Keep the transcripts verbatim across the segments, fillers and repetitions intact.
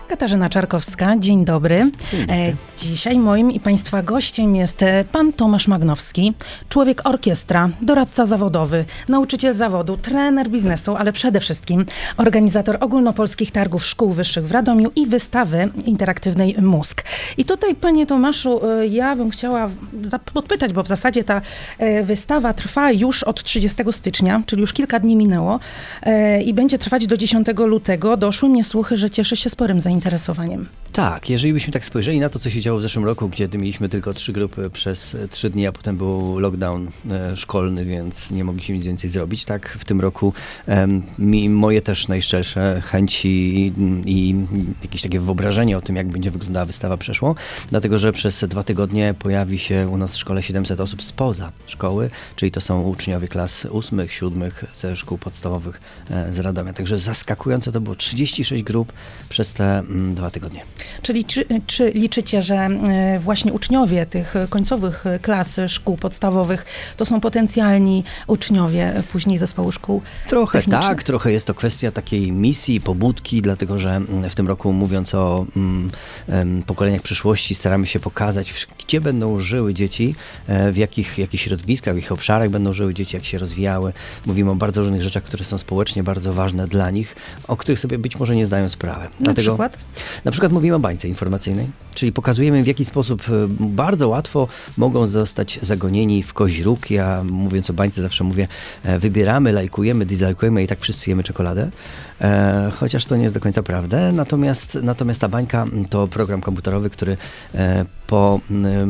Katarzyna Czarkowska, dzień dobry. Dzień dobry. E, Dzisiaj moim i Państwa gościem jest e, pan Tomasz Magnowski, człowiek orkiestra, doradca zawodowy, nauczyciel zawodu, trener biznesu, ale przede wszystkim organizator ogólnopolskich targów szkół wyższych w Radomiu i wystawy interaktywnej Mózg. I tutaj, panie Tomaszu, e, ja bym chciała za- podpytać, bo w zasadzie ta e, wystawa trwa już od trzydziestego stycznia, czyli już kilka dni minęło e, i będzie trwać do dziesiątego lutego. Doszły mnie słuchy, że cieszy się sporym zainteresowaniem. Tak, jeżeli byśmy tak spojrzeli na to, co się działo w zeszłym roku, kiedy mieliśmy tylko trzy grupy przez trzy dni, a potem był lockdown e, szkolny, więc nie mogliśmy nic więcej zrobić, tak w tym roku e, mi, moje też najszczersze chęci i, i jakieś takie wyobrażenie o tym, jak będzie wyglądała wystawa przeszło, dlatego że przez dwa tygodnie pojawi się u nas w szkole siedemset osób spoza szkoły, czyli to są uczniowie klas ósmych, siódmych ze szkół podstawowych e, z Radomia. Także zaskakujące to było trzydzieści sześć grup przez te mm, dwa tygodnie. Czyli czy, czy liczycie, że e, właśnie uczniowie tych końcowych klas szkół podstawowych to są potencjalni uczniowie później zespołu szkół Trochę technicznych? tak, trochę jest to kwestia takiej misji, pobudki, dlatego że w tym roku, mówiąc o mm, em, pokoleniach przyszłości, staramy się pokazać, w- gdzie będą żyły dzieci, e, w jakich, jakich środowiskach, w jakich obszarach będą żyły dzieci, jak się rozwijały. Mówimy o bardzo różnych rzeczach, które są społecznie bardzo ważne dla nich, o których sobie być może nie zdają sprawy. Na przykład? Na przykład mówimy o bańce informacyjnej, czyli pokazujemy, w jaki sposób e, bardzo łatwo mogą zostać zagonieni w kozi róg. Ja, mówiąc o bańce, zawsze mówię, e, wybieramy, lajkujemy, dislajkujemy i tak wszyscy jemy czekoladę, e, chociaż to nie jest do końca prawda. Natomiast, natomiast ta bańka to program komputerowy, który e, po,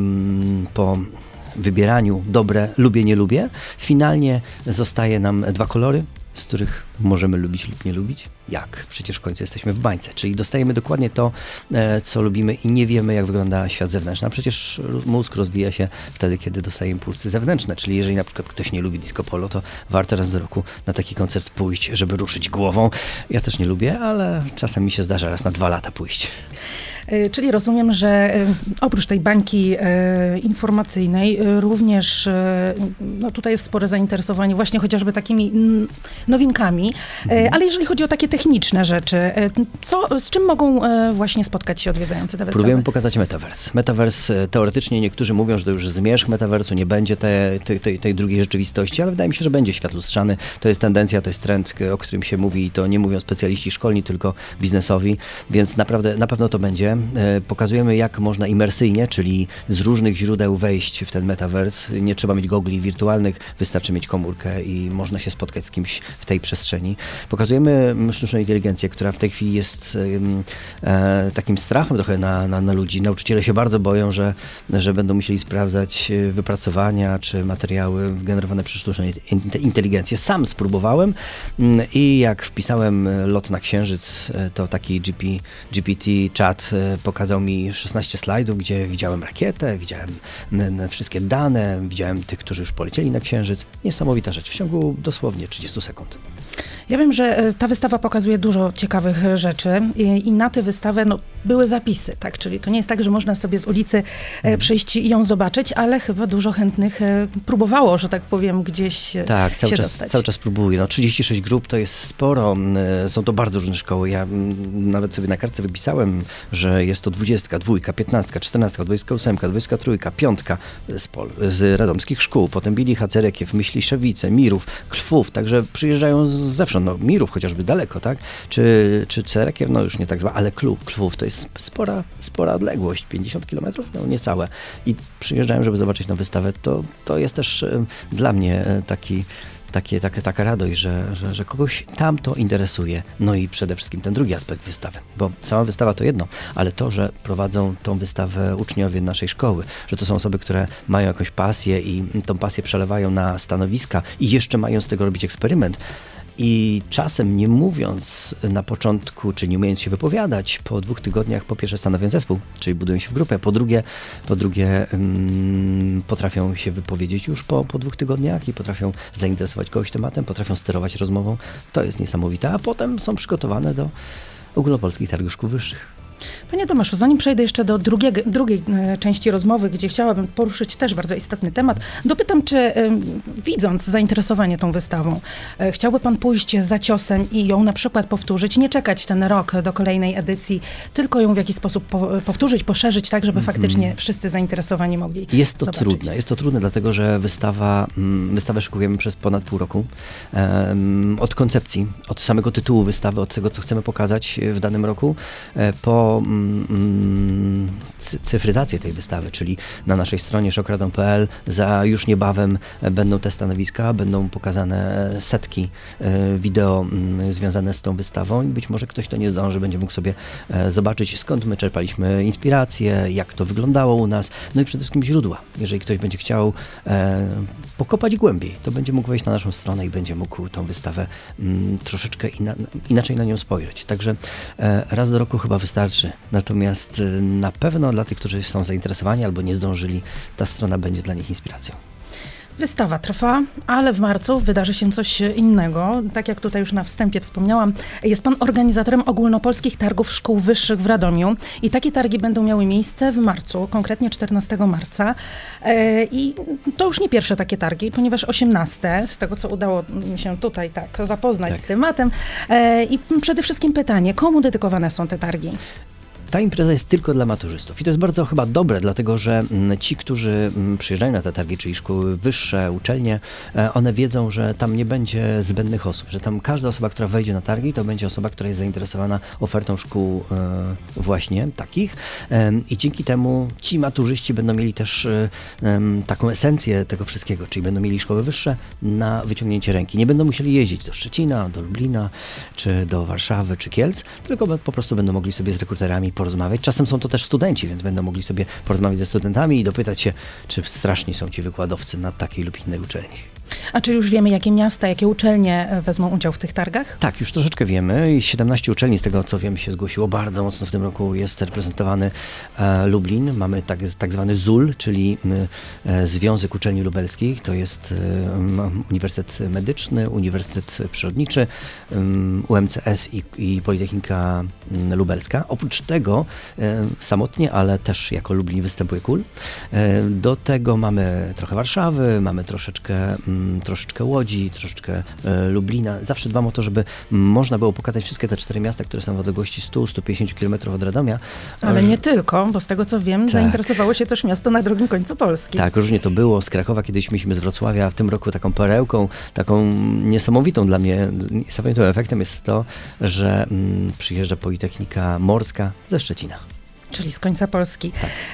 ym, po wybieraniu dobre, lubię, nie lubię, finalnie zostaje nam dwa kolory, z których możemy lubić lub nie lubić. Jak? Przecież w końcu jesteśmy w bańce, czyli dostajemy dokładnie to, e, co lubimy i nie wiemy, jak wygląda świat zewnętrzny. A przecież mózg rozwija się wtedy, kiedy dostaje impulsy zewnętrzne, czyli jeżeli na przykład ktoś nie lubi disco polo, to warto raz do roku na taki koncert pójść, żeby ruszyć głową. Ja też nie lubię, ale czasem mi się zdarza raz na dwa lata pójść. E, Czyli rozumiem, że e, oprócz tej bańki e, informacyjnej e, również e, no tutaj jest spore zainteresowanie właśnie chociażby takimi mm, nowinkami, e, ale jeżeli chodzi o takie techniczne rzeczy, e, co, z czym mogą e, właśnie spotkać się odwiedzający tę wystawę? Próbujemy pokazać metavers. Metavers, e, teoretycznie niektórzy mówią, że to już zmierzch metaversu, nie będzie te, tej, tej, tej drugiej rzeczywistości, ale wydaje mi się, że będzie świat lustrzany. To jest tendencja, to jest trend, k- o którym się mówi i to nie mówią specjaliści szkolni, tylko biznesowi, więc naprawdę na pewno to będzie. E, Pokazujemy, jak można imersyjnie, czyli z różnych źródeł wejść w ten metavers. Nie trzeba mieć gogli wirtualnych, wystarczy mieć komórkę i można się spotkać z kimś w tej przestrzeni. Pokazujemy mm, sztuczną inteligencję, która w tej chwili jest ym, e, takim strachem trochę na, na, na ludzi. Nauczyciele się bardzo boją, że, że będą musieli sprawdzać e, wypracowania czy materiały generowane przez sztuczną in- inteligencję. Sam spróbowałem mm, i jak wpisałem e, lot na Księżyc, e, to taki G P, G P T czat e, pokazał mi szesnaście slajdów, gdzie widziałem rakietę, widziałem n, n, wszystkie dane, widziałem tych, którzy już polecieli na Księżyc. Niesamowita rzecz. W ciągu dosłownie trzydziestu sekund. Ja wiem, że e, ta wystawa pokazuje dużo ciekawych e, rzeczy i, i na tę wystawę no, były zapisy, tak? Czyli to nie jest tak, że można sobie z ulicy e, przyjść i ją zobaczyć, ale chyba dużo chętnych e, próbowało, że tak powiem, gdzieś e, Tak, cały się czas, dostać. cały czas próbuję. No, trzydzieści sześć grup to jest sporo. mm, Są to bardzo różne szkoły. Ja mm, nawet sobie na kartce wypisałem, że jest to dwudziestka, dwójka, piętnastka, czternastka, dwudziestka ósemka, dwudziestka trójka, piątka z, pol, z radomskich szkół. Potem Bilicha, Cerekiew, Myśliszewice, Mirów, Klwów. Także przyjeżdżają z zewsząd. No, Mirów chociażby daleko, tak? Czy, czy Cerekiew, no już nie tak zła, ale Klów, Klwów to jest spora, spora odległość, pięćdziesiąt kilometrów, no niecałe. I przyjeżdżają, żeby zobaczyć na wystawę. To, to jest też e, dla mnie e, taki Takie, takie, taka radość, że, że, że kogoś tam to interesuje. No i przede wszystkim ten drugi aspekt wystawy, bo sama wystawa to jedno, ale to, że prowadzą tą wystawę uczniowie naszej szkoły, że to są osoby, które mają jakąś pasję i tą pasję przelewają na stanowiska i jeszcze mają z tego robić eksperyment. I czasem nie mówiąc na początku, czy nie umiejąc się wypowiadać, po dwóch tygodniach po pierwsze stanowią zespół, czyli budują się w grupę, po drugie, po drugie um, potrafią się wypowiedzieć już po, po dwóch tygodniach i potrafią zainteresować kogoś tematem, potrafią sterować rozmową. To jest niesamowite, a potem są przygotowane do ogólnopolskich targów szkół wyższych. Panie Tomaszu, zanim przejdę jeszcze do drugiego, drugiej e, części rozmowy, gdzie chciałabym poruszyć też bardzo istotny temat, dopytam, czy e, widząc zainteresowanie tą wystawą, e, chciałby pan pójść za ciosem i ją na przykład powtórzyć, nie czekać ten rok do kolejnej edycji, tylko ją w jakiś sposób po, powtórzyć, poszerzyć, tak, żeby faktycznie wszyscy zainteresowani mogli Jest to zobaczyć. trudne. Jest to trudne, dlatego że wystawa, mm, wystawę szykujemy przez ponad pół roku. Em, Od koncepcji, od samego tytułu wystawy, od tego, co chcemy pokazać w danym roku, e, po mm, cy- cyfryzację tej wystawy, czyli na naszej stronie szokradom kropka p l za już niebawem e, będą te stanowiska, będą pokazane setki e, wideo mm, związane z tą wystawą i być może ktoś, kto nie zdąży, będzie mógł sobie e, zobaczyć, skąd my czerpaliśmy inspirację, jak to wyglądało u nas, no i przede wszystkim źródła. Jeżeli ktoś będzie chciał e, pokopać głębiej, to będzie mógł wejść na naszą stronę i będzie mógł tą wystawę mm, troszeczkę ina- inaczej na nią spojrzeć. Także e, raz do roku chyba wystarczy. Natomiast e, na pewno dla tych, którzy są zainteresowani albo nie zdążyli, ta strona będzie dla nich inspiracją. Wystawa trwa, ale w marcu wydarzy się coś innego. Tak jak tutaj już na wstępie wspomniałam, jest pan organizatorem ogólnopolskich targów szkół wyższych w Radomiu i takie targi będą miały miejsce w marcu, konkretnie czternastego marca. E, I to już nie pierwsze takie targi, ponieważ osiemnaste, z tego co udało mi się tutaj tak zapoznać Tak. z tematem. E, I przede wszystkim pytanie, komu dedykowane są te targi? Ta impreza jest tylko dla maturzystów i to jest bardzo chyba dobre, dlatego że mm, ci, którzy mm, przyjeżdżają na te targi, czyli szkoły wyższe, uczelnie, e, one wiedzą, że tam nie będzie zbędnych osób, że tam każda osoba, która wejdzie na targi, to będzie osoba, która jest zainteresowana ofertą szkół e, właśnie takich e, i dzięki temu ci maturzyści będą mieli też e, em, taką esencję tego wszystkiego, czyli będą mieli szkoły wyższe na wyciągnięcie ręki. Nie będą musieli jeździć do Szczecina, do Lublina, czy do Warszawy, czy Kielc, tylko po prostu będą mogli sobie z rekruterami porozmawiać. Czasem są to też studenci, więc będą mogli sobie porozmawiać ze studentami i dopytać się, czy straszni są ci wykładowcy na takiej lub innej uczelni. A czy już wiemy, jakie miasta, jakie uczelnie e, wezmą udział w tych targach? Tak, już troszeczkę wiemy. I siedemnaście uczelni, z tego co wiem, się zgłosiło. Bardzo mocno w tym roku jest reprezentowany e, Lublin. Mamy tak, tak zwany Z U L, czyli e, Związek Uczelni Lubelskich. To jest e, m, Uniwersytet Medyczny, Uniwersytet Przyrodniczy, um, U M C S i, i Politechnika m, Lubelska. Oprócz tego e, samotnie, ale też jako Lublin występuje K U L. E, do tego mamy trochę Warszawy, mamy troszeczkę m, troszeczkę Łodzi, troszeczkę e, Lublina. Zawsze dbam o to, żeby można było pokazać wszystkie te cztery miasta, które są w odległości sto do stu pięćdziesięciu kilometrów od Radomia. Ale Że- nie tylko, bo z tego co wiem, Tak. zainteresowało się też miasto na drugim końcu Polski. Tak, różnie to było. Z Krakowa kiedyś mieliśmy z Wrocławia, a w tym roku taką perełką, taką niesamowitą dla mnie, niesamowitym efektem jest to, że mm, przyjeżdża Politechnika Morska ze Szczecina. Czyli z końca Polski.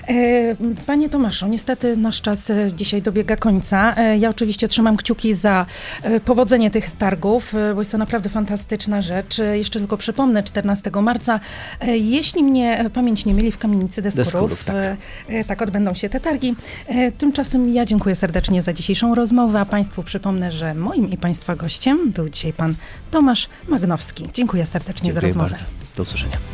E, Panie Tomaszu, niestety nasz czas e, dzisiaj dobiega końca. E, Ja oczywiście trzymam kciuki za e, powodzenie tych targów, e, bo jest to naprawdę fantastyczna rzecz. E, Jeszcze tylko przypomnę, czternastego marca, e, jeśli mnie e, pamięć nie myli, w kamienicy Deskurów, Deskurów, tak. e, e, tak odbędą się te targi. E, Tymczasem ja dziękuję serdecznie za dzisiejszą rozmowę, a Państwu przypomnę, że moim i Państwa gościem był dzisiaj pan Tomasz Magnowski. Dziękuję serdecznie za Dziękuję rozmowę. bardzo. Do usłyszenia.